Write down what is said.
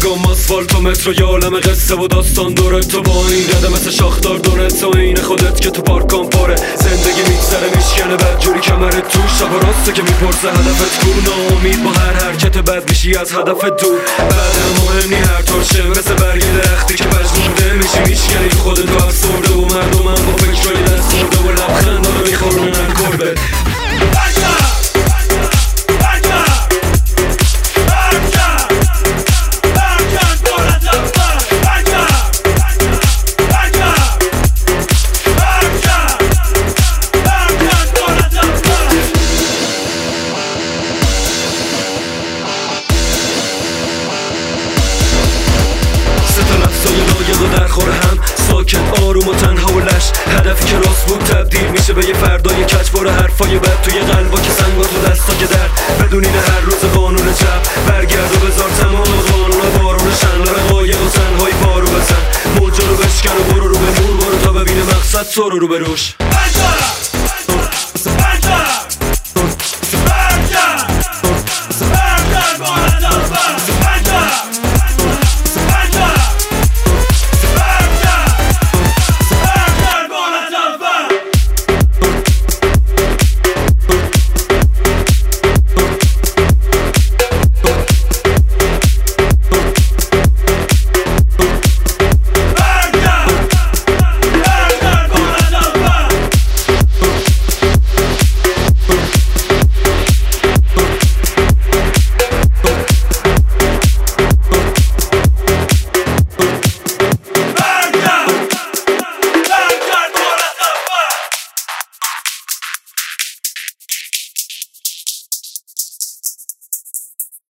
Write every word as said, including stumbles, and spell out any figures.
کم آسفالت و مترو یه عالم قصه و داستان داره. تو با این قدم مثل شاخدار دونه تو این خودت که تو پارکان پاره. زندگی میگذره میشکنه بدجوری کمرت تو شب و راسته که میپرسه هدفت کو. ناامید با هر حرکت بد میشی از هدف دور. بعدم مهم نی هر طور شه مثل برگ درختی که پژمرده میشی میشکنی تو خودت و افسرده و مردم هم با فکرهای دست خورده و لبخندا رو میخورنن گربت. و در خور هم ساکت آروم و تنها و لش. هدفی که راست بود تبدیل میشه به یه فردای کج. باره حرفای بد توی قلبا که سنگا تو دستا که در بدونین هر روز قانون چپ. برگرد و بذار تمام قانون بارون شن. رقایق و تنهایی پارو بزن موجا رو بشکن و برو رو به نور. برو تا ببینه مقصد تو رو رو به روش.